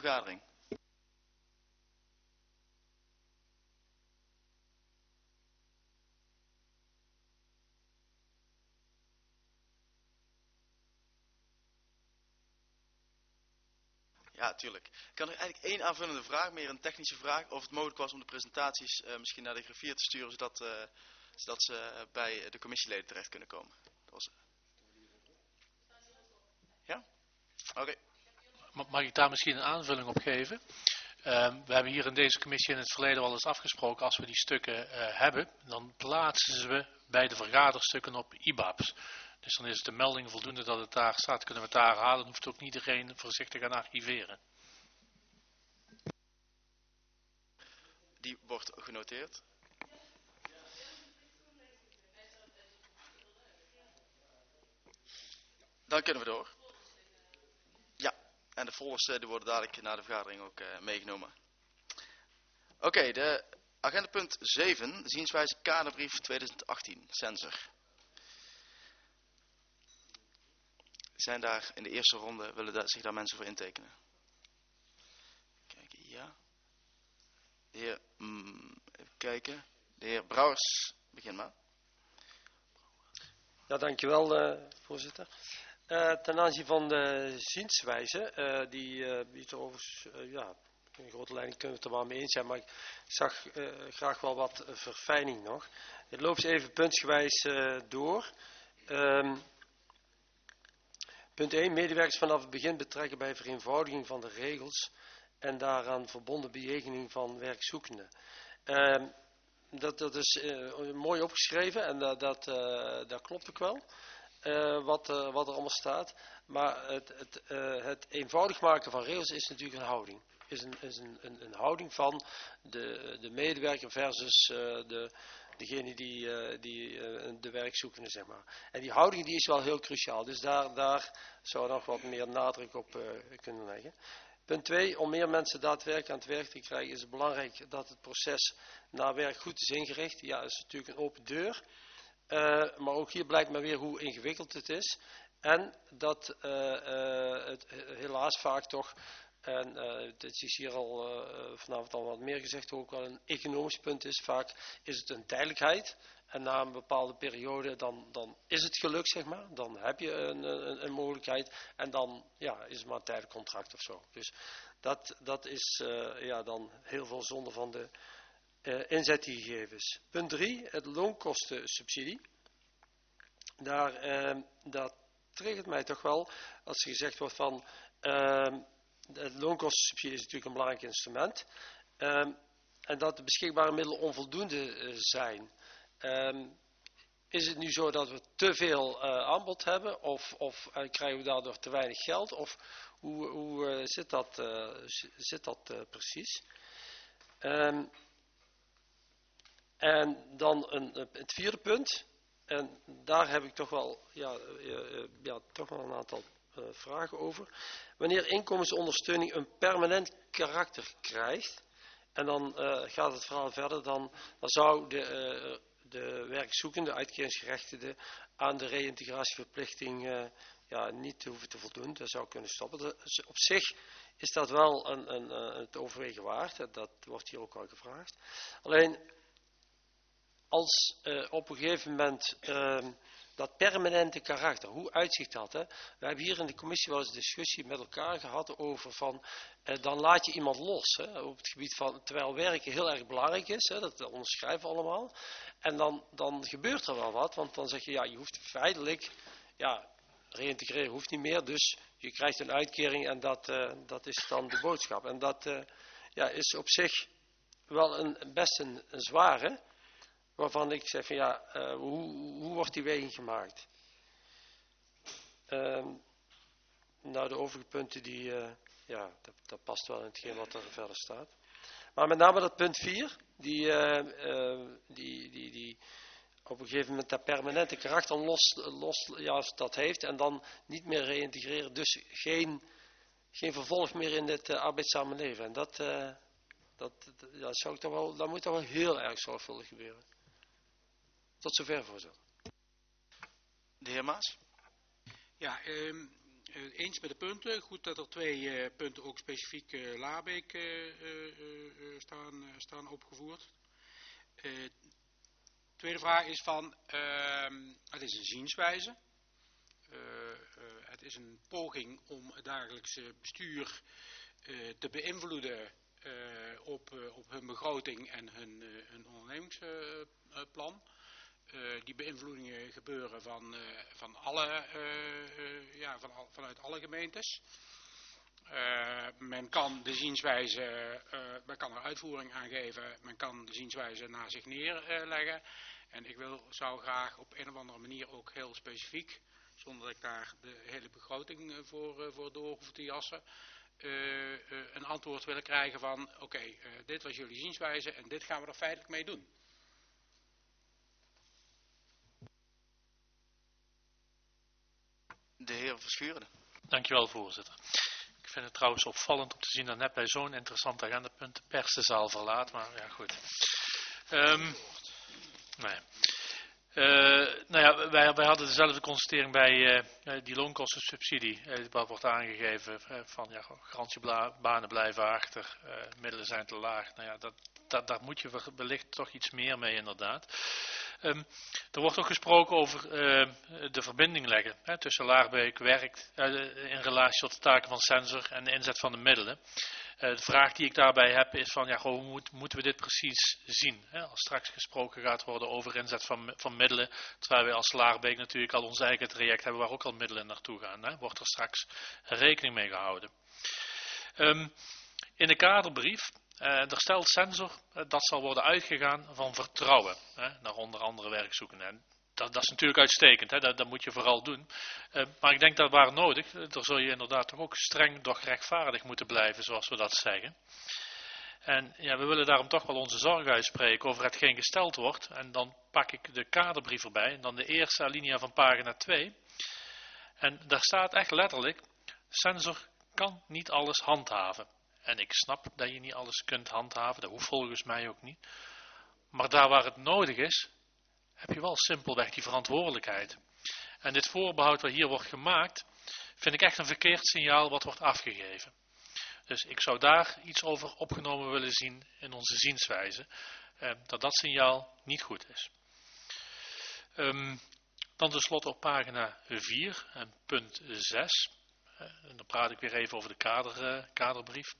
vergadering. Ja, tuurlijk. Ik had nog eigenlijk één aanvullende vraag, meer een technische vraag. Of het mogelijk was om de presentaties misschien naar de griffier te sturen, zodat ze bij de commissieleden terecht kunnen komen. Dat was... Ja? Oké. Mag ik daar misschien een aanvulling op geven? We hebben hier in deze commissie in het verleden wel eens afgesproken, als we die stukken hebben, dan plaatsen we bij de vergaderstukken op IBABs. Dus dan is de melding voldoende dat het daar staat, kunnen we het daar halen, dan hoeft ook niet iedereen voorzichtig aan archiveren. Die wordt genoteerd. Dan kunnen we door. Ja, en de folders die worden dadelijk na de vergadering ook meegenomen. Oké, de agendapunt 7, zienswijze kaderbrief 2018, Sensor. Zijn daar in de eerste ronde, willen zich daar mensen voor intekenen? Kijken, ja. De heer, even kijken. De heer Brouwers, begin maar. Ja, dankjewel voorzitter. Ten aanzien van de zienswijze, die biedt er overigens, ja, in grote lijnen kunnen we het er wel mee eens zijn, maar ik zag graag wel wat verfijning nog. Ik loop eens even puntsgewijs door. Punt 1, medewerkers vanaf het begin betrekken bij vereenvoudiging van de regels en daaraan verbonden bejegening van werkzoekenden. Dat is mooi opgeschreven en dat klopt ook wel, wat er allemaal staat. Maar het eenvoudig maken van regels is natuurlijk een houding. Is een houding van de medewerker versus degene die de werkzoekende, zeg maar. En die houding die is wel heel cruciaal. Dus daar zou nog wat meer nadruk op kunnen leggen. Punt 2, om meer mensen daadwerkelijk aan het werk te krijgen is het belangrijk dat het proces naar werk goed is ingericht. Ja, dat is natuurlijk een open deur. Maar ook hier blijkt maar weer hoe ingewikkeld het is. En dat het helaas vaak toch, en dit is hier al vanavond al wat meer gezegd, ook wel een economisch punt is. Vaak is het een tijdelijkheid. En na een bepaalde periode dan is het gelukt, zeg maar. Dan heb je een mogelijkheid. En dan ja, is het maar een tijdelijk contract of zo. Dus dat is ja, dan heel veel zonde van de inzet die gegeven is. Punt 3, het loonkostensubsidie. Dat triggert mij toch wel als er gezegd wordt van de loonkostensubsidie is natuurlijk een belangrijk instrument. En dat de beschikbare middelen onvoldoende zijn. Is het nu zo dat we te veel aanbod hebben of krijgen we daardoor te weinig geld? Of hoe zit dat precies? En dan het vierde punt. En daar heb ik toch wel, toch wel een aantal vragen over. Wanneer inkomensondersteuning een permanent karakter krijgt, en dan gaat het verhaal verder, dan zou de werkzoekende, uitkeringsgerechtigde, aan de reïntegratieverplichting niet hoeven te voldoen. Dat zou kunnen stoppen. Dus op zich is dat wel het overwegen waard. Dat wordt hier ook al gevraagd. Alleen, als op een gegeven moment dat permanente karakter, hoe uitziet dat? Hè? We hebben hier in de commissie wel eens een discussie met elkaar gehad over van, dan laat je iemand los. Hè? Op het gebied van, terwijl werken heel erg belangrijk is, hè? Dat onderschrijven we allemaal. En dan gebeurt er wel wat, want dan zeg je, ja, je hoeft feitelijk, ja, reïntegreren hoeft niet meer, dus je krijgt een uitkering en dat is dan de boodschap. En dat is op zich wel best een zware, waarvan ik zeg van ja, hoe wordt die weging gemaakt? Nou, de overige punten dat past wel in hetgeen wat er verder staat. Maar met name dat punt 4, die op een gegeven moment dat permanente karakter dat heeft en dan niet meer reïntegreren, dus geen vervolg meer in het arbeidszame leven. En dat moet toch wel heel erg zorgvuldig gebeuren. Tot zover, voorzitter. De heer Maas? Ja, eens met de punten. Goed dat er 2 punten ook specifiek Laarbeek staan opgevoerd. Tweede vraag is van, het is een zienswijze. Het is een poging om het dagelijkse bestuur te beïnvloeden op hun begroting en hun ondernemingsplan. Die beïnvloedingen gebeuren vanuit alle gemeentes. Men kan de zienswijze, men kan er uitvoering aan geven, men kan de zienswijze naar zich neerleggen. En ik zou graag op een of andere manier ook heel specifiek, zonder dat ik daar de hele begroting voor door hoef te jassen, een antwoord willen krijgen van oké, dit was jullie zienswijze en dit gaan we er feitelijk mee doen. De heer Verschuren. Dankjewel, voorzitter. Ik vind het trouwens opvallend om te zien dat net bij zo'n interessant agendapunt de pers de zaal verlaat, maar ja, goed. Wij hadden dezelfde constatering bij die loonkostensubsidie. Wat wordt aangegeven van garantiebanen blijven achter, middelen zijn te laag. Nou ja, daar moet je wellicht toch iets meer mee inderdaad. Er wordt ook gesproken over de verbinding leggen tussen Laarbeek werkt in relatie tot de taken van Sensor en de inzet van de middelen. De vraag die ik daarbij heb is van hoe moeten we dit precies zien? Als straks gesproken gaat worden over inzet van middelen, terwijl wij als Laarbeek natuurlijk al ons eigen traject hebben waar ook al middelen naartoe gaan. Wordt er straks rekening mee gehouden. In de kaderbrief, er stelt Sensor dat zal worden uitgegaan van vertrouwen naar onder andere werkzoekenden. Dat is natuurlijk uitstekend, dat moet je vooral doen. Maar ik denk dat waar nodig, daar zul je inderdaad toch ook streng, doch rechtvaardig moeten blijven, zoals we dat zeggen. En ja, we willen daarom toch wel onze zorg uitspreken over hetgeen gesteld wordt. En dan pak ik de kaderbrief erbij, en dan de eerste alinea van pagina 2. En daar staat echt letterlijk, Sensor kan niet alles handhaven. En ik snap dat je niet alles kunt handhaven, dat hoeft volgens mij ook niet. Maar daar waar het nodig is, heb je wel simpelweg die verantwoordelijkheid. En dit voorbehoud wat hier wordt gemaakt, vind ik echt een verkeerd signaal wat wordt afgegeven. Dus ik zou daar iets over opgenomen willen zien in onze zienswijze, dat signaal niet goed is. Dan tenslotte op pagina 4 en punt 6. En dan praat ik weer even over de kaderbrief.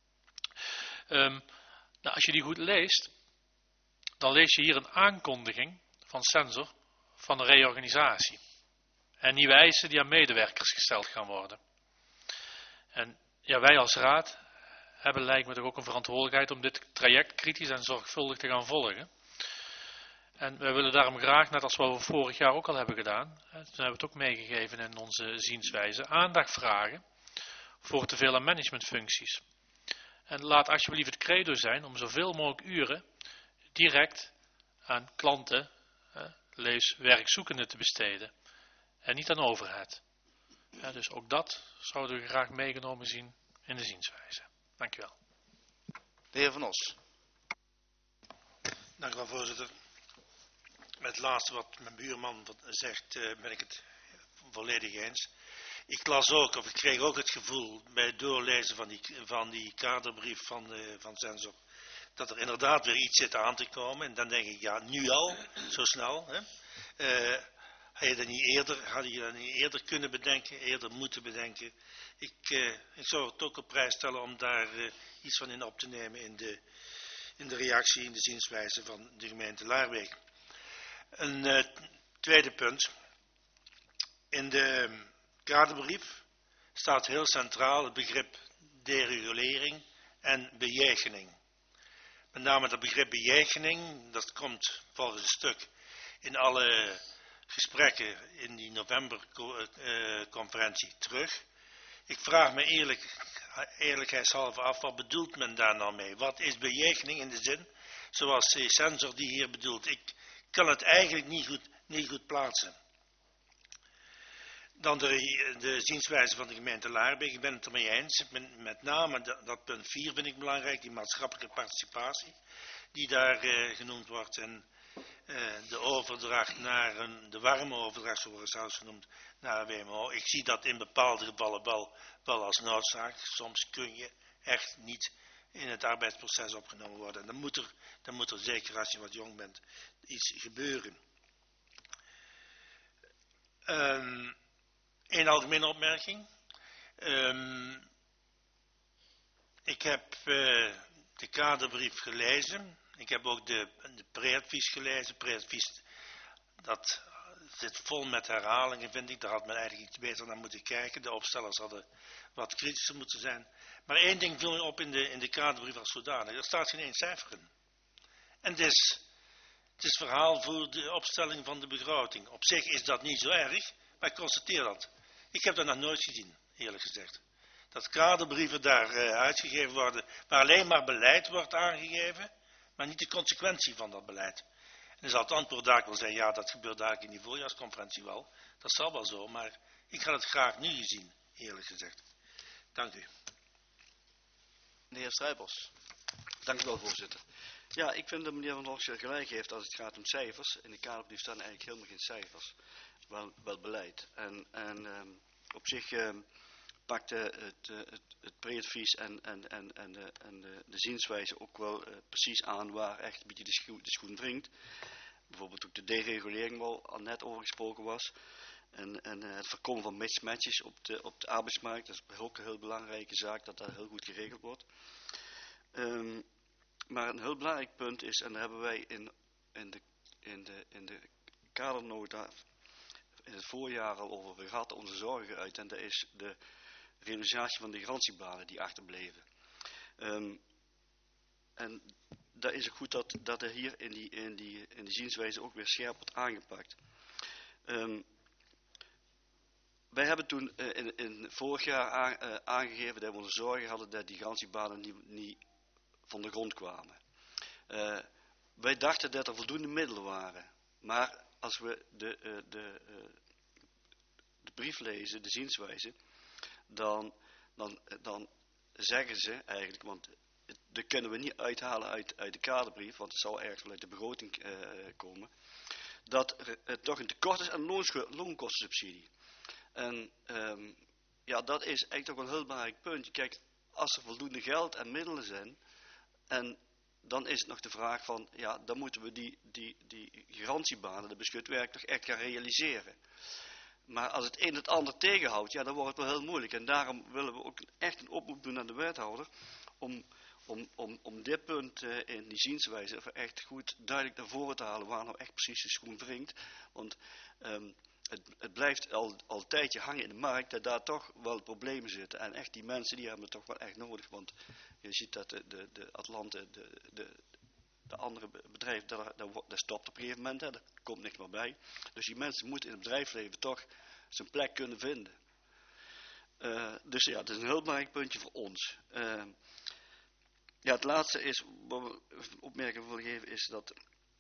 Als je die goed leest, dan lees je hier een aankondiging van Sensor van een reorganisatie. En nieuwe eisen die aan medewerkers gesteld gaan worden. En ja, wij als raad hebben lijkt me toch ook een verantwoordelijkheid om dit traject kritisch en zorgvuldig te gaan volgen. En wij willen daarom graag, net als wat we vorig jaar ook al hebben gedaan, toen hebben we het ook meegegeven in onze zienswijze, aandacht vragen voor teveel aan managementfuncties. En laat alsjeblieft het credo zijn om zoveel mogelijk uren direct aan klanten, lees werkzoekenden te besteden. En niet aan overheid. Ja, dus ook dat zouden we graag meegenomen zien in de zienswijze. Dankjewel. De heer Van Os. Dank u wel, voorzitter. Met het laatste wat mijn buurman zegt, ben ik het volledig eens. Ik kreeg ook het gevoel bij het doorlezen van die kaderbrief van Sensor, dat er inderdaad weer iets zit aan te komen. En dan denk ik, ja, nu al, zo snel. Had je dat niet eerder kunnen bedenken, eerder moeten bedenken. Ik zou het ook op prijs stellen om daar iets van in op te nemen in de reactie, in de zienswijze van de gemeente Laarbeek. Een tweede punt. In de kaderbrief staat heel centraal het begrip deregulering en bejegening. Met name dat begrip bejegening, dat komt volgens het stuk in alle gesprekken in die novemberconferentie terug. Ik vraag me eerlijkheidshalve af, wat bedoelt men daar nou mee? Wat is bejegening in de zin, zoals Sensor die hier bedoelt? Ik kan het eigenlijk niet goed plaatsen. Dan de zienswijze van de gemeente Laarbeek. Ik ben het ermee eens. Met name dat punt 4 vind ik belangrijk, die maatschappelijke participatie die daar genoemd wordt. En de overdracht naar de warme overdracht, zo wordt het zelfs genoemd, naar WMO. Ik zie dat in bepaalde gevallen wel als noodzaak. Soms kun je echt niet in het arbeidsproces opgenomen worden. En dan moet er zeker als je wat jong bent iets gebeuren. Een algemene opmerking. Ik heb de kaderbrief gelezen. Ik heb ook de preadvies gelezen. Preadvies, dat zit vol met herhalingen, vind ik. Daar had men eigenlijk iets beter naar moeten kijken. De opstellers hadden wat kritischer moeten zijn. Maar één ding viel me op in de kaderbrief als zodanig. Er staat geen één cijfer in. En het is verhaal voor de opstelling van de begroting. Op zich is dat niet zo erg, maar ik constateer dat. Ik heb dat nog nooit gezien, eerlijk gezegd. Dat kaderbrieven daar uitgegeven worden, waar alleen maar beleid wordt aangegeven, maar niet de consequentie van dat beleid. En dan zal het antwoord daar wel zijn, ja, dat gebeurt eigenlijk in die voorjaarsconferentie wel. Dat zal wel zo, maar ik had het graag nu gezien, eerlijk gezegd. Dank u. De heer Strijbos. Dank u wel, voorzitter. Ja, ik vind dat meneer Van Horst gelijk heeft als het gaat om cijfers. In de kaderbrief staan eigenlijk helemaal geen cijfers. Wel beleid. En op zich pakt het preadvies en de zienswijze ook wel precies aan waar echt een beetje de schoen wringt. Bijvoorbeeld ook de deregulering waar al net over gesproken was. En het voorkomen van mismatches op de arbeidsmarkt. Dat is ook een heel belangrijke zaak, dat dat heel goed geregeld wordt. Maar een heel belangrijk punt is, en daar hebben wij in de kadernota in het voorjaar al over gehad, onze zorgen uit. En dat is de realisatie van de garantiebanen die achterbleven. En dat is ook goed dat er hier in die zienswijze ook weer scherp wordt aangepakt. Wij hebben toen in vorig jaar aangegeven dat we onze zorgen hadden dat die garantiebanen niet van de grond kwamen. Wij dachten dat er voldoende middelen waren. Maar als we de brief lezen, de zienswijze, dan zeggen ze eigenlijk, want dat kunnen we niet uithalen uit de kaderbrief, want het zal ergens wel uit de begroting komen, dat er toch een tekort is aan loonkostensubsidie. En ja, dat is eigenlijk toch wel een heel belangrijk punt. Kijk, als er voldoende geld en middelen zijn, en dan is het nog de vraag van, ja, dan moeten we die garantiebanen, de beschut werk, toch echt gaan realiseren. Maar als het een het ander tegenhoudt, ja, dan wordt het wel heel moeilijk. En daarom willen we ook echt een oproep doen aan de wethouder om dit punt in die zienswijze echt goed duidelijk naar voren te halen waar nou echt precies de schoen wringt. Want het blijft al een tijdje hangen in de markt dat daar toch wel problemen zitten. En echt die mensen die hebben het toch wel echt nodig. Want je ziet dat de Atlante, de andere bedrijf, dat stopt op een gegeven moment. Hè, daar komt niks meer bij. Dus die mensen moeten in het bedrijfsleven toch zijn plek kunnen vinden. Dus ja, het is een heel belangrijk puntje voor ons. Ja, het laatste is, wat we een opmerking willen geven, is dat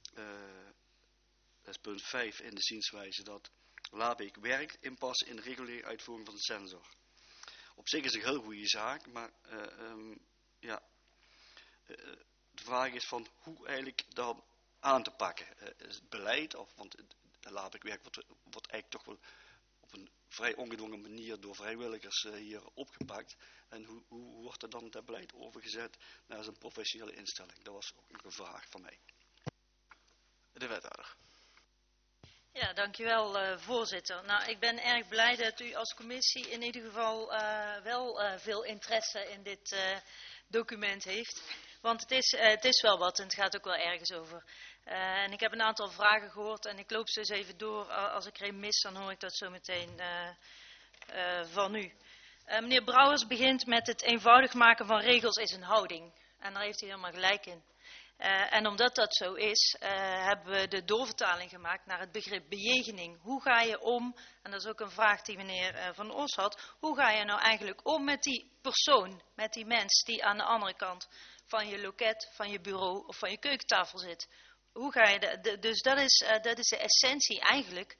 is punt 5 in de zienswijze, dat Labeek werkt inpassen in de reguliere uitvoering van de sensor. Op zich is het een heel goede zaak, maar ja, de vraag is van hoe eigenlijk dan aan te pakken. Is het beleid, want Labeek werk wordt eigenlijk toch wel op een vrij ongedwongen manier door vrijwilligers hier opgepakt. En hoe wordt er dan dat beleid overgezet naar zijn professionele instelling? Dat was ook nog een vraag van mij. De wethouder. Ja, dankjewel voorzitter. Nou, ik ben erg blij dat u als commissie in ieder geval wel veel interesse in dit document heeft. Want het is wel wat en het gaat ook wel ergens over. En ik heb een aantal vragen gehoord en ik loop ze eens even door. Als ik er een mis, dan hoor ik dat zo meteen van u. Meneer Brouwers begint met het eenvoudig maken van regels is een houding. En daar heeft hij helemaal gelijk in. En omdat dat zo is, hebben we de doorvertaling gemaakt naar het begrip bejegening. Hoe ga je om, en dat is ook een vraag die meneer Van Os had, hoe ga je nou eigenlijk om met die persoon, met die mens die aan de andere kant van je loket, van je bureau of van je keukentafel zit? Hoe ga je dus dat is de essentie eigenlijk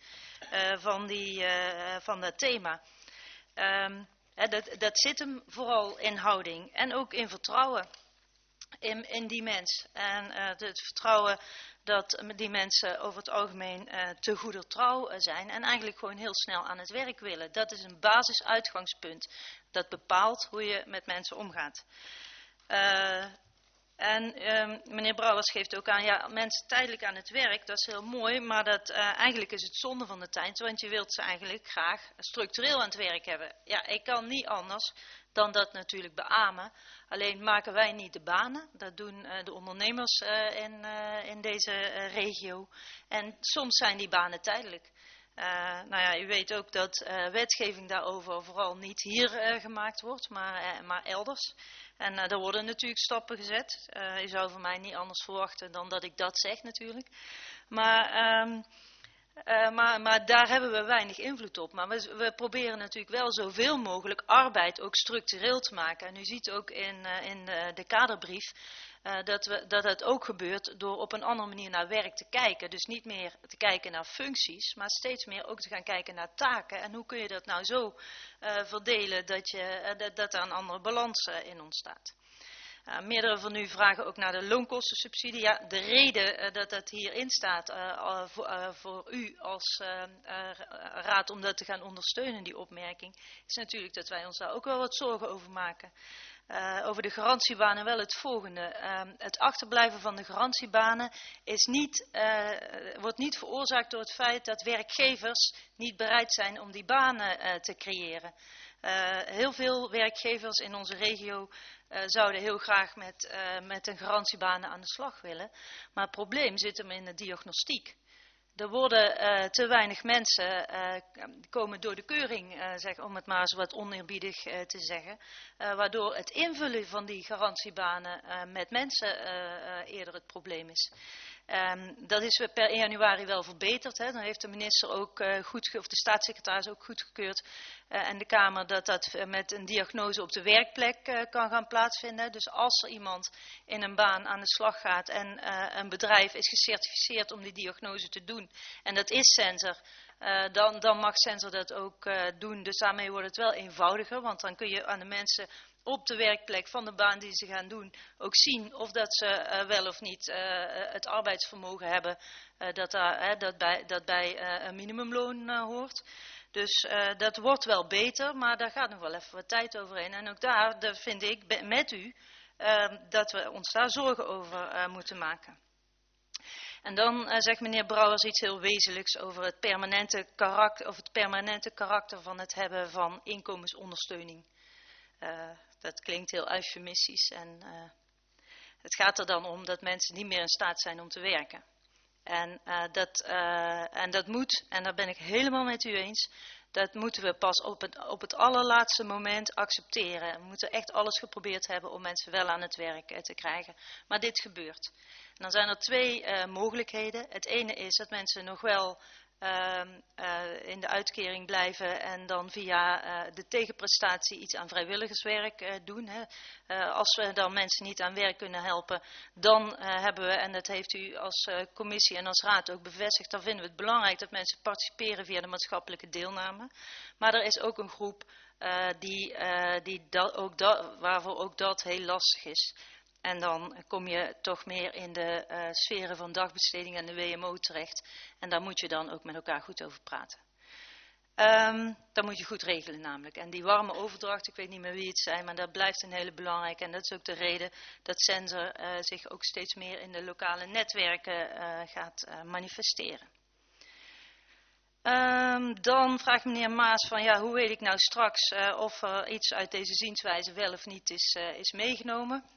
van dat thema. Dat zit hem vooral in houding en ook in vertrouwen. in die mens. En het vertrouwen dat die mensen over het algemeen te goeder trouw zijn en eigenlijk gewoon heel snel aan het werk willen. Dat is een basisuitgangspunt. Dat bepaalt hoe je met mensen omgaat. Meneer Brouwers geeft ook aan, ja, mensen tijdelijk aan het werk, dat is heel mooi, maar eigenlijk is het zonde van de tijd, want je wilt ze eigenlijk graag structureel aan het werk hebben. Ja, ik kan niet anders dan dat natuurlijk beamen. Alleen maken wij niet de banen, dat doen de ondernemers in deze regio. En soms zijn die banen tijdelijk. U weet ook dat wetgeving daarover vooral niet hier gemaakt wordt, maar elders. En er worden natuurlijk stappen gezet. Je zou van mij niet anders verwachten dan dat ik dat zeg natuurlijk. Maar daar hebben we weinig invloed op. Maar we proberen natuurlijk wel zoveel mogelijk arbeid ook structureel te maken. En u ziet ook in de kaderbrief dat het ook gebeurt door op een andere manier naar werk te kijken. Dus niet meer te kijken naar functies, maar steeds meer ook te gaan kijken naar taken. En hoe kun je dat nou zo verdelen dat er een andere balans in ontstaat. Meerdere van u vragen ook naar de loonkostensubsidie. Ja, de reden dat dat hierin staat voor u als raad om dat te gaan ondersteunen, die opmerking, is natuurlijk dat wij ons daar ook wel wat zorgen over maken. Over de garantiebanen wel het volgende. Het achterblijven van de garantiebanen wordt niet veroorzaakt door het feit dat werkgevers niet bereid zijn om die banen te creëren. Heel veel werkgevers in onze regio zouden heel graag met een garantiebanen aan de slag willen. Maar het probleem zit hem in de diagnostiek. Er worden te weinig mensen komen door de keuring, om het maar zo wat oneerbiedig te zeggen. Waardoor het invullen van die garantiebanen met mensen eerder het probleem is. Dat is per 1 januari wel verbeterd. Hè. Dan heeft de minister ook of de staatssecretaris ook goedgekeurd en de Kamer dat met een diagnose op de werkplek kan gaan plaatsvinden. Dus als er iemand in een baan aan de slag gaat en een bedrijf is gecertificeerd om die diagnose te doen, en dat is Sensor, dan mag Sensor dat ook doen. Dus daarmee wordt het wel eenvoudiger, want dan kun je aan de mensen op de werkplek van de baan die ze gaan doen ook zien of dat ze wel of niet het arbeidsvermogen hebben dat bij een minimumloon hoort. Dus dat wordt wel beter, maar daar gaat nog wel even wat tijd overheen. En ook daar vind ik met u dat we ons daar zorgen over moeten maken. En dan zegt meneer Brouwers iets heel wezenlijks over het permanente karakter van het hebben van inkomensondersteuning. Dat klinkt heel eufemistisch en het gaat er dan om dat mensen niet meer in staat zijn om te werken. En dat moet, en daar ben ik helemaal met u eens, dat moeten we pas op het allerlaatste moment accepteren. We moeten echt alles geprobeerd hebben om mensen wel aan het werk te krijgen. Maar dit gebeurt. En dan zijn er 2 mogelijkheden. Het ene is dat mensen nog wel in de uitkering blijven en dan via de tegenprestatie iets aan vrijwilligerswerk doen. Hè. Als we dan mensen niet aan werk kunnen helpen, dan hebben we, en dat heeft u als commissie en als raad ook bevestigd, dan vinden we het belangrijk dat mensen participeren via de maatschappelijke deelname. Maar er is ook een groep waarvoor ook dat heel lastig is. En dan kom je toch meer in de sferen van dagbesteding en de WMO terecht. En daar moet je dan ook met elkaar goed over praten. Dat moet je goed regelen namelijk. En die warme overdracht, ik weet niet meer wie het zijn, maar dat blijft een hele belangrijke. En dat is ook de reden dat Sensor zich ook steeds meer in de lokale netwerken gaat manifesteren. Dan vraagt meneer Maas van, ja, hoe weet ik nou straks of er iets uit deze zienswijze wel of niet is meegenomen.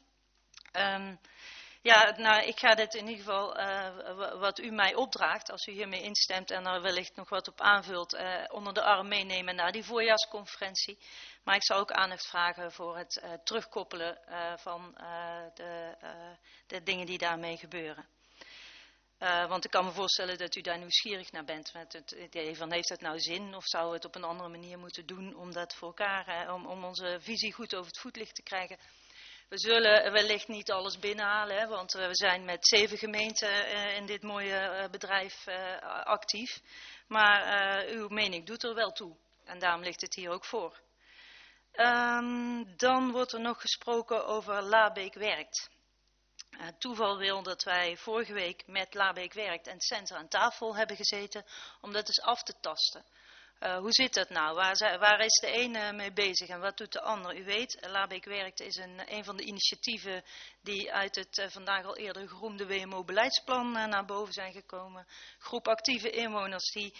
Ik ga dit in ieder geval, wat u mij opdraagt, als u hiermee instemt en er wellicht nog wat op aanvult, onder de arm meenemen naar die voorjaarsconferentie. Maar ik zou ook aandacht vragen voor het terugkoppelen van de dingen die daarmee gebeuren. Want ik kan me voorstellen dat u daar nieuwsgierig naar bent met het idee van, heeft het nou zin of zou het op een andere manier moeten doen om dat voor elkaar, om onze visie goed over het voetlicht te krijgen. We zullen wellicht niet alles binnenhalen, hè, want we zijn met 7 gemeenten in dit mooie bedrijf actief. Maar uw mening doet er wel toe en daarom ligt het hier ook voor. Dan wordt er nog gesproken over Labeek werkt. toeval wil dat wij vorige week met Labeek Werkt en Sensor aan tafel hebben gezeten om dat eens af te tasten. Hoe zit dat nou? Waar is de ene mee bezig en wat doet de ander? U weet, Labeek Werkt is een van de initiatieven die uit het vandaag al eerder geroemde WMO-beleidsplan naar boven zijn gekomen. Groep actieve inwoners die,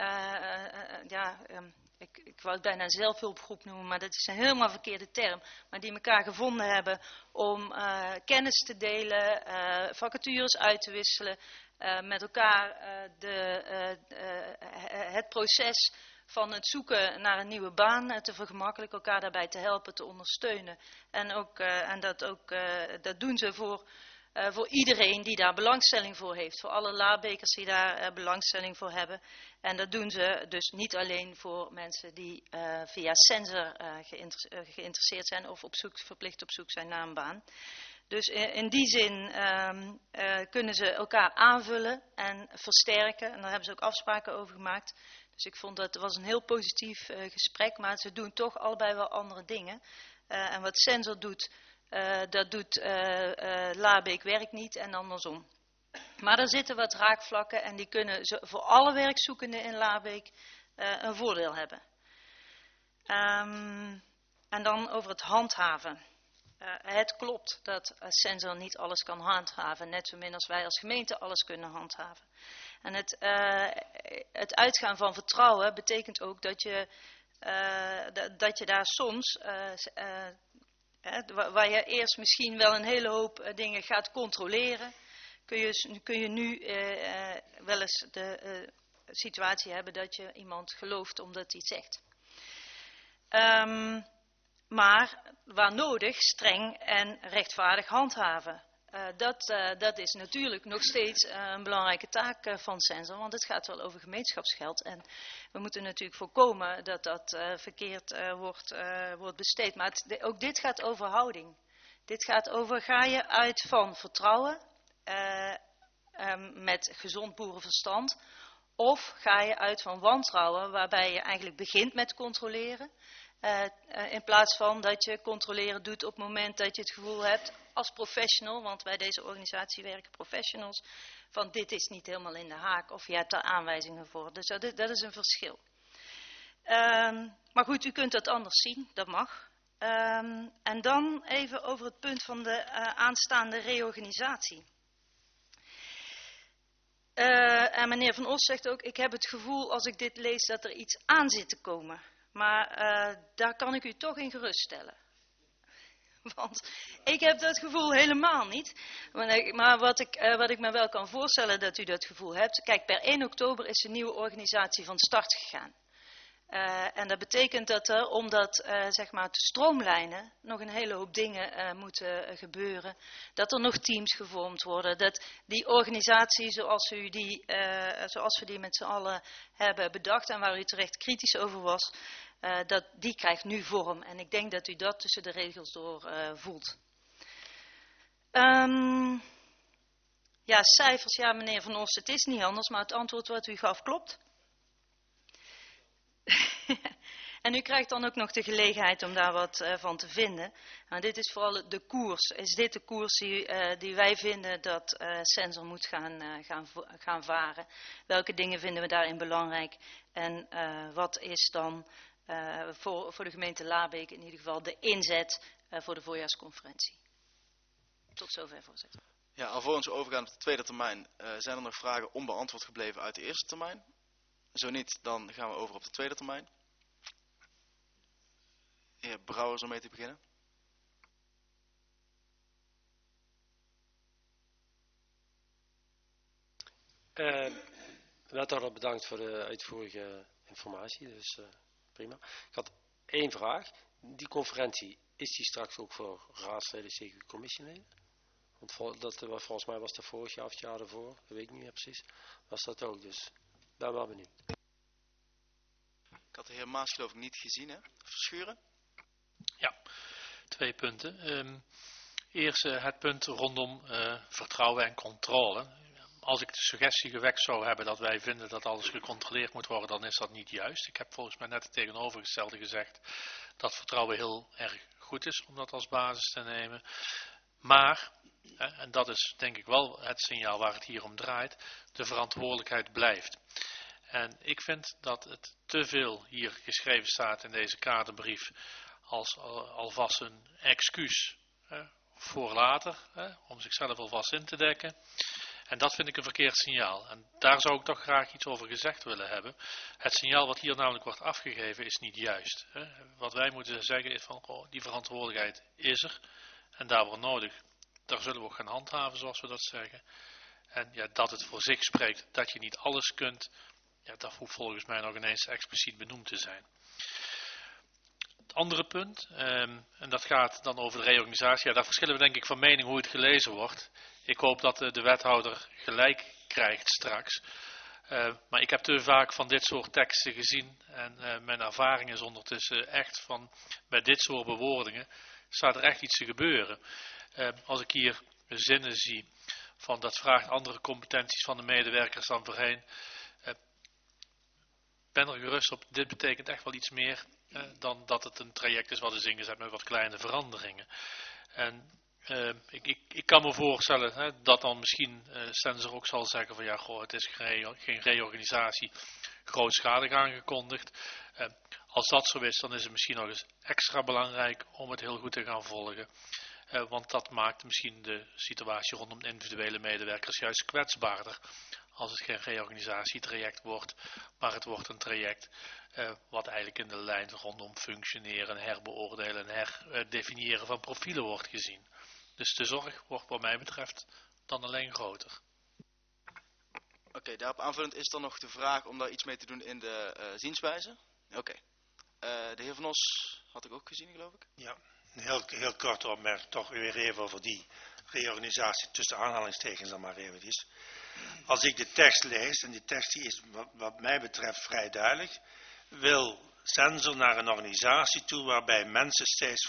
ik wou het bijna een zelfhulpgroep noemen, maar dat is een helemaal verkeerde term. Maar die elkaar gevonden hebben om kennis te delen, vacatures uit te wisselen, met elkaar het proces van het zoeken naar een nieuwe baan te vergemakkelijken, elkaar daarbij te helpen, te ondersteunen. Dat doen ze voor iedereen die daar belangstelling voor heeft. Voor alle Labekers die daar belangstelling voor hebben. En dat doen ze dus niet alleen voor mensen die via Sensor geïnteresseerd zijn of verplicht op zoek zijn naar een baan. Dus in die zin kunnen ze elkaar aanvullen en versterken. En daar hebben ze ook afspraken over gemaakt. Dus ik vond dat was een heel positief gesprek. Maar ze doen toch allebei wel andere dingen. En wat Sensor doet, dat doet Labeek Werkt niet en andersom. Maar er zitten wat raakvlakken en die kunnen voor alle werkzoekenden in Labeek een voordeel hebben. En dan over het handhaven. Het klopt dat Sensor niet alles kan handhaven, net zo min als wij als gemeente alles kunnen handhaven. En het uitgaan van vertrouwen betekent ook dat je daar soms, waar je eerst misschien wel een hele hoop dingen gaat controleren, kun je nu wel eens de situatie hebben dat je iemand gelooft omdat hij het zegt. Maar waar nodig, streng en rechtvaardig handhaven. Dat is natuurlijk nog steeds een belangrijke taak van Sensor, want het gaat wel over gemeenschapsgeld. En we moeten natuurlijk voorkomen dat dat verkeerd wordt besteed. Maar ook dit gaat over houding. Dit gaat over, ga je uit van vertrouwen met gezond boerenverstand, of ga je uit van wantrouwen waarbij je eigenlijk begint met controleren. In plaats van dat je controleren doet op het moment dat je het gevoel hebt als professional, want bij deze organisatie werken professionals, van dit is niet helemaal in de haak of je hebt daar aanwijzingen voor. Dus dat is een verschil. Maar goed, u kunt dat anders zien, dat mag. En dan even over het punt van de aanstaande reorganisatie. En meneer Van Os zegt ook, ik heb het gevoel als ik dit lees dat er iets aan zit te komen. Maar daar kan ik u toch in geruststellen. Want ik heb dat gevoel helemaal niet. Maar wat ik me wel kan voorstellen dat u dat gevoel hebt. Kijk, per 1 oktober is de nieuwe organisatie van start gegaan. En dat betekent dat er, om dat zeg maar te stroomlijnen, nog een hele hoop dingen moeten gebeuren. Dat er nog teams gevormd worden. Dat die organisatie zoals we die met z'n allen hebben bedacht en waar u terecht kritisch over was, die krijgt nu vorm. En ik denk dat u dat tussen de regels door voelt. Ja, cijfers, ja meneer Van Os, het is niet anders, maar het antwoord wat u gaf klopt. En u krijgt dan ook nog de gelegenheid om daar wat van te vinden. Nou, dit is vooral de koers. Is dit de koers die wij vinden dat Sensor moet gaan varen? Welke dingen vinden we daarin belangrijk? En wat is dan voor de gemeente Labeek in ieder geval de inzet voor de voorjaarsconferentie? Tot zover, voorzitter. Ja, alvorens we overgaan op de tweede termijn, zijn er nog vragen onbeantwoord gebleven uit de eerste termijn? Zo niet, dan gaan we over op de tweede termijn. Heer Brouwers, om mee te beginnen. Wethouder, bedankt voor de uitvoerige informatie, dus prima. Ik had 1 vraag. Die conferentie, is die straks ook voor raadsleden, CQ, commissieleden? Want volgens mij was dat vorig jaar of het jaar ervoor, dat weet ik niet meer precies. Was dat ook, dus ben wel benieuwd. Ik had de heer Maas geloof ik niet gezien, hè? Verschuren? Ja, 2 punten. Eerst het punt rondom vertrouwen en controle. Als ik de suggestie gewekt zou hebben dat wij vinden dat alles gecontroleerd moet worden, dan is dat niet juist. Ik heb volgens mij net het tegenovergestelde gezegd, dat vertrouwen heel erg goed is om dat als basis te nemen. Maar En dat is denk ik wel het signaal waar het hier om draait. De verantwoordelijkheid blijft. En ik vind dat het te veel hier geschreven staat in deze kaderbrief als alvast een excuus voor later, om zichzelf alvast in te dekken. En dat vind ik een verkeerd signaal. En daar zou ik toch graag iets over gezegd willen hebben. Het signaal wat hier namelijk wordt afgegeven is niet juist. Wat wij moeten zeggen is van, die verantwoordelijkheid is er. En daar wordt nodig. Daar zullen we ook gaan handhaven, zoals we dat zeggen. En ja, dat het voor zich spreekt dat je niet alles kunt, ja, dat hoeft volgens mij nog ineens expliciet benoemd te zijn. Het andere punt, en dat gaat dan over de reorganisatie. Ja, daar verschillen we denk ik van mening hoe het gelezen wordt. Ik hoop dat de wethouder gelijk krijgt straks. Maar ik heb te vaak van dit soort teksten gezien. En mijn ervaring is ondertussen echt van, bij dit soort bewoordingen staat er echt iets te gebeuren. Als ik hier zinnen zie van dat vraagt andere competenties van de medewerkers dan voorheen. Ben er gerust op, dit betekent echt wel iets meer dan dat het een traject is wat is ingezet met wat kleine veranderingen. En ik kan me voorstellen dat dan misschien Sensor ook zal zeggen van ja, goh, het is geen reorganisatie grootschalig aangekondigd. Als dat zo is, dan is het misschien nog eens extra belangrijk om het heel goed te gaan volgen. Want dat maakt misschien de situatie rondom individuele medewerkers juist kwetsbaarder. Als het geen reorganisatietraject wordt, maar het wordt een traject wat eigenlijk in de lijn rondom functioneren, herbeoordelen en herdefiniëren van profielen wordt gezien. Dus de zorg wordt wat mij betreft dan alleen groter. Oké, daarop aanvullend is dan nog de vraag om daar iets mee te doen in de zienswijze. Oké. De heer Van Os had ik ook gezien, geloof ik. Ja, heel kort opmerking, toch weer even over die reorganisatie tussen aanhalingstekens dan maar eventjes. Als ik de tekst lees, en die tekst die is wat mij betreft vrij duidelijk, wil Sensor naar een organisatie toe waarbij mensen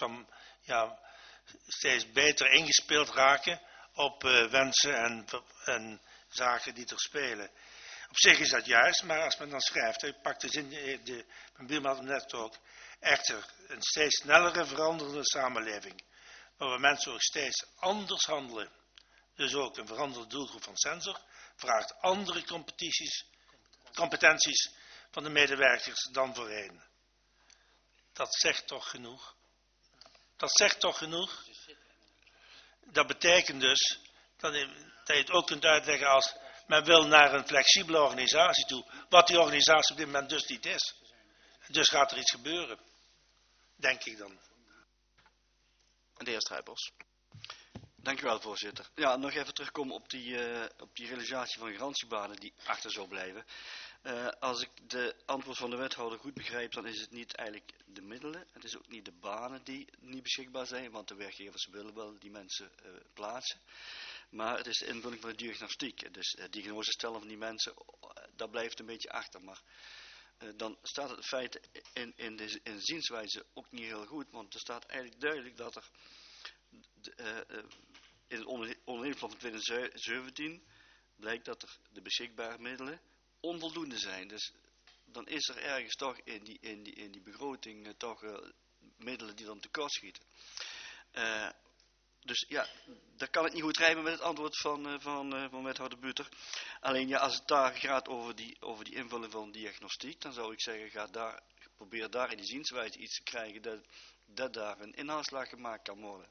steeds beter ingespeeld raken op wensen en zaken die er spelen. Op zich is dat juist, maar als men dan schrijft, ik pak de zin, mijn buurman had het net ook, echter een steeds snellere veranderende samenleving, waar mensen ook steeds anders handelen. Dus ook een veranderde doelgroep van Sensor vraagt andere competenties van de medewerkers dan voorheen. Dat zegt toch genoeg? Dat zegt toch genoeg? Dat betekent dus dat je het ook kunt uitleggen als men wil naar een flexibele organisatie toe, wat die organisatie op dit moment dus niet is. Dus gaat er iets gebeuren, denk ik dan. En de heer Strijbos. Dank u wel, voorzitter. Ja, nog even terugkomen op die realisatie van garantiebanen die achter zou blijven. Als ik de antwoord van de wethouder goed begrijp, dan is het niet eigenlijk de middelen. Het is ook niet de banen die niet beschikbaar zijn, want de werkgevers willen wel die mensen plaatsen. Maar het is de invulling van de diagnostiek. Dus diagnose stellen van die mensen, dat blijft een beetje achter. Maar dan staat het feit in de zienswijze ook niet heel goed, want er staat eigenlijk duidelijk dat er in het ondernemingsplan van 2017 blijkt dat er de beschikbare middelen onvoldoende zijn. Dus dan is er ergens toch in die begroting middelen die dan tekort schieten. Dus ja, daar kan ik niet goed rijmen met het antwoord van wethouder Buter. Alleen ja, als het daar gaat over die invulling van diagnostiek, dan zou ik zeggen, probeer daar in die zienswijze iets te krijgen dat daar een inhaalslag gemaakt kan worden.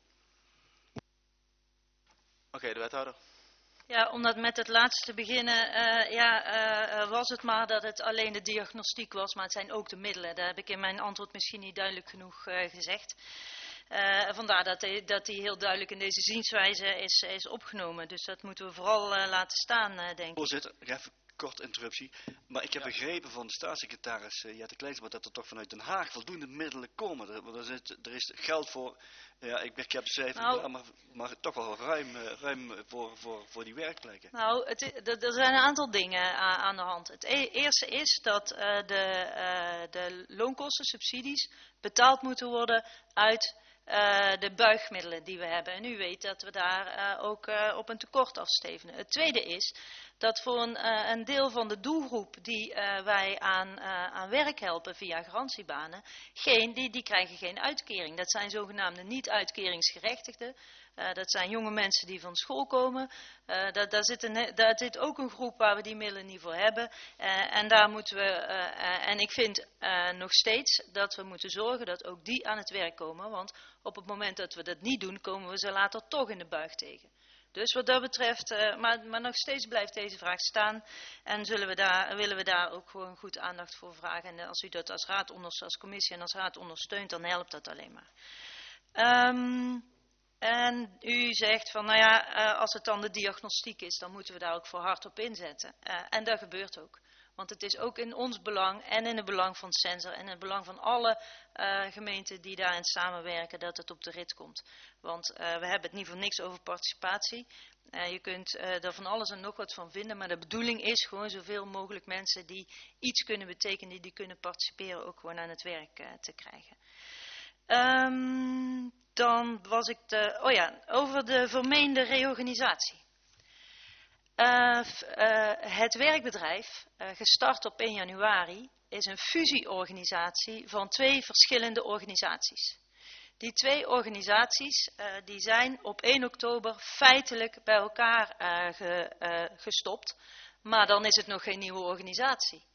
Oké, de wethouder. Ja, om dat met het laatste te beginnen, was het maar dat het alleen de diagnostiek was, maar het zijn ook de middelen. Dat heb ik in mijn antwoord misschien niet duidelijk genoeg gezegd. Vandaar dat die heel duidelijk in deze zienswijze is opgenomen. Dus dat moeten we vooral laten staan, denk ik. Voorzitter, even kort interruptie. Maar ik heb begrepen van de staatssecretaris Jette Kleinsma dat er toch vanuit Den Haag voldoende middelen komen. Er is geld voor, ja, ik heb de cijfers, maar toch wel ruim voor die werkplekken. Nou, er zijn een aantal dingen aan de hand. Het eerste is dat de loonkostensubsidies betaald moeten worden uit de buigmiddelen die we hebben. En u weet dat we daar ook op een tekort afstevenen. Het tweede is dat voor een deel van de doelgroep die wij aan werk helpen via garantiebanen, die krijgen geen uitkering. Dat zijn zogenaamde niet-uitkeringsgerechtigden. Dat zijn jonge mensen die van school komen. Daar zit ook een groep waar we die middelen niet voor hebben. En daar moeten we, en ik vind nog steeds dat we moeten zorgen dat ook die aan het werk komen. Want op het moment dat we dat niet doen, komen we ze later toch in de buik tegen. Dus wat dat betreft, maar nog steeds blijft deze vraag staan. En willen we daar ook gewoon goed aandacht voor vragen. En als u dat als commissie en als raad ondersteunt, dan helpt dat alleen maar. En u zegt van, nou ja, als het dan de diagnostiek is, dan moeten we daar ook voor hard op inzetten. En dat gebeurt ook. Want het is ook in ons belang en in het belang van Sensor en in het belang van alle gemeenten die daarin samenwerken dat het op de rit komt. Want we hebben het niet voor niks over participatie. Je kunt er van alles en nog wat van vinden, maar de bedoeling is gewoon zoveel mogelijk mensen die iets kunnen betekenen, die kunnen participeren, ook gewoon aan het werk te krijgen. Dan was ik over de vermeende reorganisatie. Het werkbedrijf, gestart op 1 januari, is een fusieorganisatie van 2 verschillende organisaties. Die 2 organisaties die zijn op 1 oktober feitelijk bij elkaar gestopt, maar dan is het nog geen nieuwe organisatie.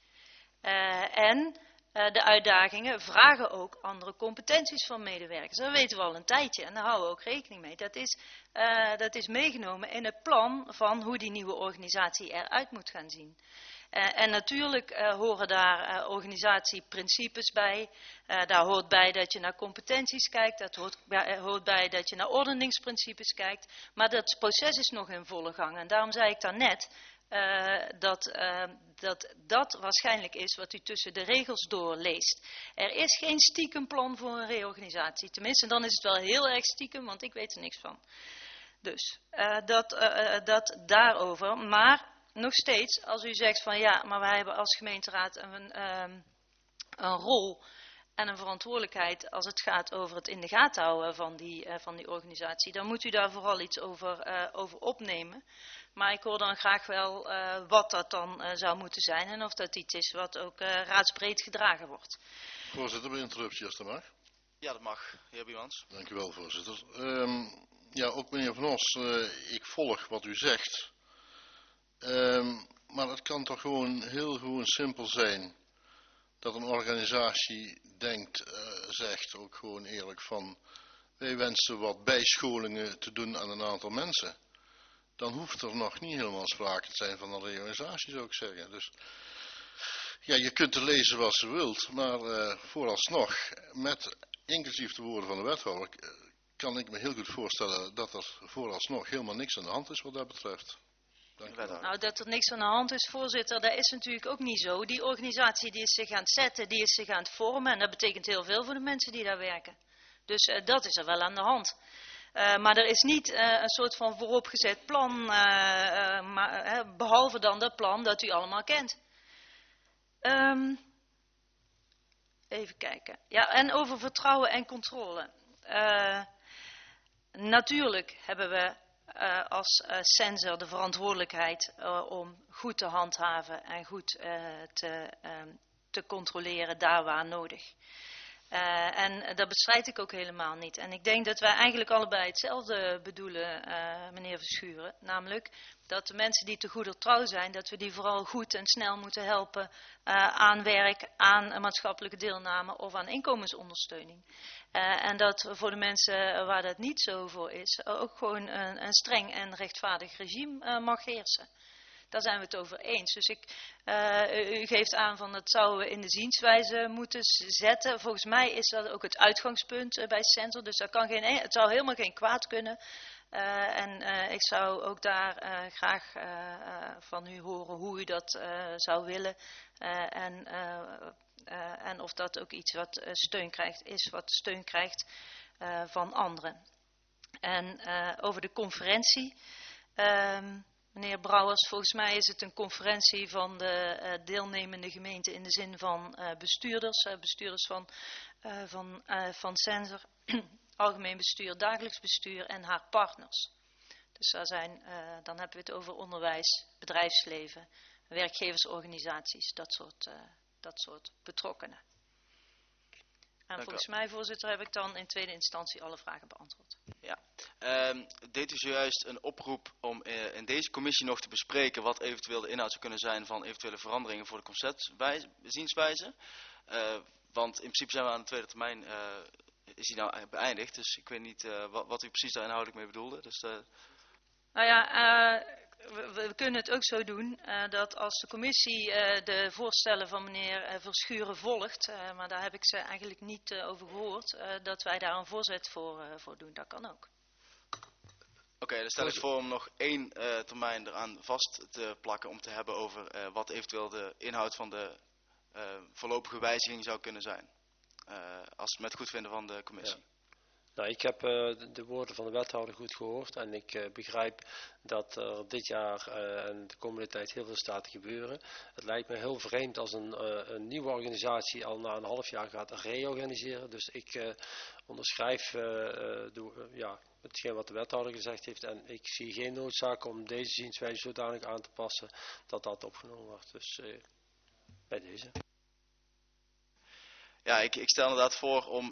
De uitdagingen vragen ook andere competenties van medewerkers. Dat weten we al een tijdje en daar houden we ook rekening mee. Dat is meegenomen in het plan van hoe die nieuwe organisatie eruit moet gaan zien. En natuurlijk horen daar organisatieprincipes bij. Daar hoort bij dat je naar competenties kijkt. Dat hoort bij dat je naar ordeningsprincipes kijkt. Maar dat proces is nog in volle gang. En daarom zei ik daarnet dat waarschijnlijk is wat u tussen de regels doorleest. Er is geen stiekem plan voor een reorganisatie. Tenminste, dan is het wel heel erg stiekem, want ik weet er niks van. Dus dat daarover. Maar nog steeds, als u zegt van ja, maar wij hebben als gemeenteraad een rol en een verantwoordelijkheid als het gaat over het in de gaten houden van die organisatie, dan moet u daar vooral iets over opnemen. Maar ik hoor dan graag wel wat dat dan zou moeten zijn en of dat iets is wat ook raadsbreed gedragen wordt. Voorzitter, bij interruptie als dat mag. Ja, dat mag, heer Biemans. Dank u wel, voorzitter. Ja, ook meneer Van Os, ik volg wat u zegt. Maar het kan toch heel simpel zijn dat een organisatie zegt ook gewoon eerlijk van, wij wensen wat bijscholingen te doen aan een aantal mensen. Dan hoeft er nog niet helemaal sprake te zijn van een reorganisatie, zou ik zeggen. Dus ja, je kunt er lezen wat ze wilt, maar vooralsnog, inclusief de woorden van de wethouder, kan ik me heel goed voorstellen dat er vooralsnog helemaal niks aan de hand is wat dat betreft. Dank u wel. Nou, dat er niks aan de hand is, voorzitter, dat is natuurlijk ook niet zo. Die organisatie die is zich aan het zetten, die is zich aan het vormen en dat betekent heel veel voor de mensen die daar werken. Dus dat is er wel aan de hand. Maar er is niet een soort van vooropgezet plan, behalve dan dat plan dat u allemaal kent. Even kijken. Ja, en over vertrouwen en controle. Natuurlijk hebben we als Sensor de verantwoordelijkheid om goed te handhaven en goed te controleren daar waar nodig. En dat bestrijd ik ook helemaal niet. En ik denk dat wij eigenlijk allebei hetzelfde bedoelen, meneer Verschuren. Namelijk dat de mensen die te goeder trouw zijn, dat we die vooral goed en snel moeten helpen aan werk, aan maatschappelijke deelname of aan inkomensondersteuning. En dat voor de mensen waar dat niet zo voor is, ook gewoon een streng en rechtvaardig regime mag heersen. Daar zijn we het over eens. Dus u geeft aan van dat zouden we in de zienswijze moeten zetten. Volgens mij is dat ook het uitgangspunt bij Sensor. Dus het zou helemaal geen kwaad kunnen. Ik zou ook daar graag van u horen hoe u dat zou willen. En of dat ook iets wat steun krijgt van anderen. En over de conferentie. Meneer Brouwers, volgens mij is het een conferentie van de deelnemende gemeenten in de zin van bestuurders van Sensor, algemeen bestuur, dagelijks bestuur en haar partners. Dus dan hebben we het over onderwijs, bedrijfsleven, werkgeversorganisaties, dat soort betrokkenen. En volgens mij, voorzitter, heb ik dan in tweede instantie alle vragen beantwoord. Ja. Deed u zojuist een oproep om in deze commissie nog te bespreken wat eventueel de inhoud zou kunnen zijn van eventuele veranderingen voor de conceptzienswijze. Want in principe zijn we aan de tweede termijn, is die nou beëindigd. Dus ik weet niet wat u precies daar inhoudelijk mee bedoelde. Dus, Nou ja, we kunnen het ook zo doen dat als de commissie de voorstellen van meneer Verschuren volgt, maar daar heb ik ze eigenlijk niet over gehoord, dat wij daar een voorzet voor doen. Dat kan ook. Oké, dan stel ik voor om nog 1 termijn eraan vast te plakken om te hebben over wat eventueel de inhoud van de voorlopige wijziging zou kunnen zijn. Als met goedvinden van de commissie. Ja. Nou, ik heb de woorden van de wethouder goed gehoord en ik begrijp dat er dit jaar en de komende tijd heel veel staat te gebeuren. Het lijkt me heel vreemd als een nieuwe organisatie al na een half jaar gaat reorganiseren. Dus ik onderschrijf hetgeen wat de wethouder gezegd heeft en ik zie geen noodzaak om deze zienswijze zodanig aan te passen dat dat opgenomen wordt. Dus bij deze. Ja, ik stel inderdaad voor om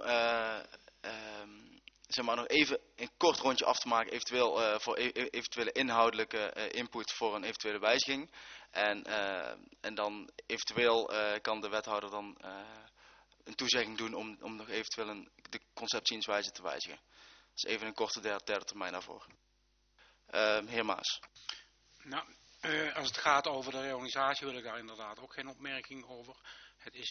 zeg maar nog even een kort rondje af te maken, eventueel voor eventuele inhoudelijke input voor een eventuele wijziging. En dan eventueel kan de wethouder dan een toezegging doen om nog eventueel de conceptzienswijze te wijzigen. Dus even een korte derde termijn daarvoor. Heer Maas. Nou, als het gaat over de reorganisatie wil ik daar inderdaad ook geen opmerking over. Het is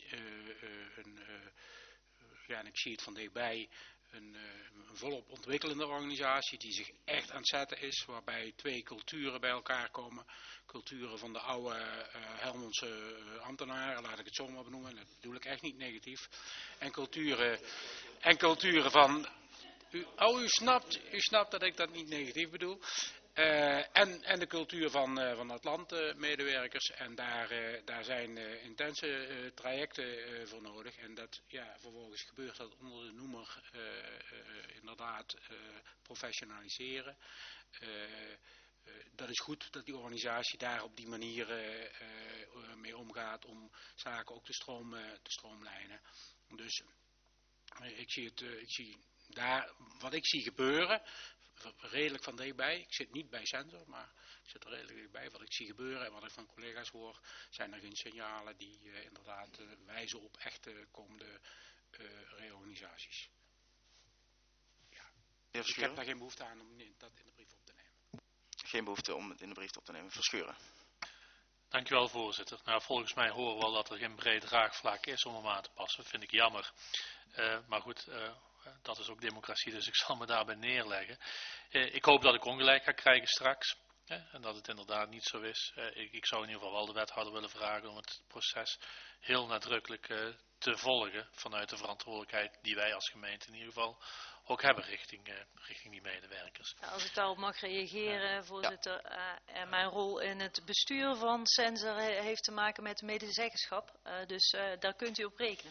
en ik zie het van dichtbij, een volop ontwikkelende organisatie die zich echt aan het zetten is, waarbij 2 culturen bij elkaar komen. Culturen van de oude Helmondse ambtenaren, laat ik het zo maar benoemen, dat bedoel ik echt niet negatief. En culturen van... U snapt dat ik dat niet negatief bedoel. En de cultuur van Atlante-medewerkers. En daar zijn intense trajecten voor nodig. En dat, vervolgens gebeurt dat onder de noemer inderdaad professionaliseren. Dat is goed dat die organisatie daar op die manier mee omgaat om zaken ook te stroomlijnen. Dus ik zie daar, wat ik zie gebeuren, redelijk van dichtbij. Ik zit niet bij Sensor, maar ik zit er redelijk dichtbij. Wat ik zie gebeuren en wat ik van collega's hoor, zijn er geen signalen die inderdaad wijzen op echte komende reorganisaties. Ja. Ik heb daar geen behoefte aan om dat in de brief op te nemen. Geen behoefte om het in de brief op te nemen. Verschuren. Dankjewel, voorzitter. Nou, volgens mij horen we wel dat er geen breed draagvlak is om hem aan te passen. Dat vind ik jammer. Maar goed, dat is ook democratie, dus ik zal me daarbij neerleggen. Ik hoop dat ik ongelijk ga krijgen straks. En dat het inderdaad niet zo is. Ik zou in ieder geval wel de wethouder willen vragen om het proces heel nadrukkelijk te volgen. Vanuit de verantwoordelijkheid die wij als gemeente in ieder geval ook hebben richting die medewerkers. Ja, als ik daarop mag reageren, voorzitter. Mijn rol in het bestuur van Sensor heeft te maken met medezeggenschap. Dus daar kunt u op rekenen.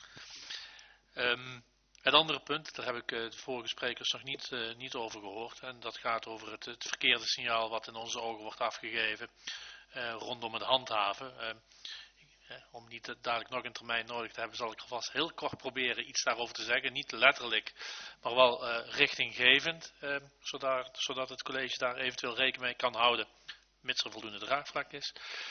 Het andere punt, daar heb ik de vorige sprekers nog niet over gehoord. En dat gaat over het verkeerde signaal wat in onze ogen wordt afgegeven rondom het handhaven. Om niet dadelijk nog een termijn nodig te hebben, zal ik alvast heel kort proberen iets daarover te zeggen. Niet letterlijk, maar wel richtinggevend. Zodat het college daar eventueel rekening mee kan houden, mits er voldoende draagvlak is.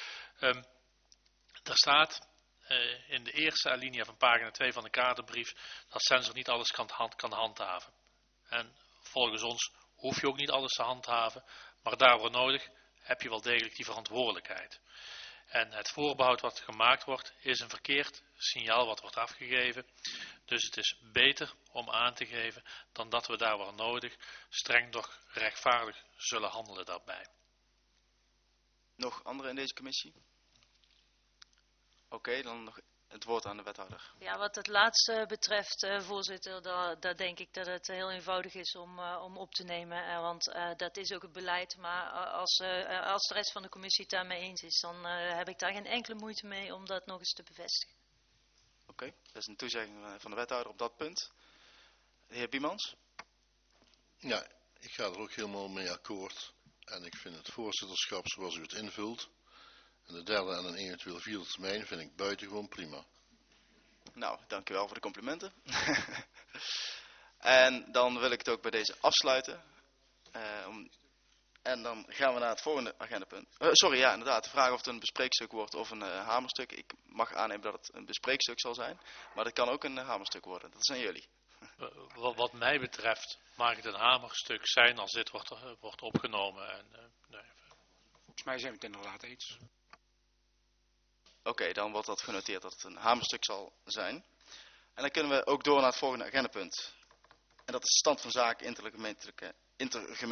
Er staat in de eerste alinea van pagina 2 van de kaderbrief dat Sensor niet alles kan handhaven. En volgens ons hoef je ook niet alles te handhaven, maar daar waar nodig heb je wel degelijk die verantwoordelijkheid. En het voorbehoud wat gemaakt wordt is een verkeerd signaal wat wordt afgegeven. Dus het is beter om aan te geven dan dat we daar waar nodig streng doch rechtvaardig zullen handelen daarbij. Nog anderen in deze commissie? Oké, dan nog het woord aan de wethouder. Ja, wat het laatste betreft, voorzitter, daar denk ik dat het heel eenvoudig is om op te nemen. Want dat is ook het beleid. Maar als de rest van de commissie het daarmee eens is, dan heb ik daar geen enkele moeite mee om dat nog eens te bevestigen. Oké, dat is een toezegging van de wethouder op dat punt. De heer Biemans? Ja, ik ga er ook helemaal mee akkoord. En ik vind het voorzitterschap zoals u het invult, en de derde en een eventueel vierde termijn, vind ik buitengewoon prima. Nou, dankjewel voor de complimenten. En dan wil ik het ook bij deze afsluiten. En dan gaan we naar het volgende agendapunt. Inderdaad, de vraag of het een bespreekstuk wordt of een hamerstuk. Ik mag aannemen dat het een bespreekstuk zal zijn, maar dat kan ook een hamerstuk worden. Dat zijn jullie. Wat mij betreft mag het een hamerstuk zijn als dit wordt opgenomen. Volgens mij zijn we het inderdaad eens. Oké, dan wordt dat genoteerd dat het een hamerstuk zal zijn. En dan kunnen we ook door naar het volgende agendapunt. En dat is stand van zaken intergemeentelijke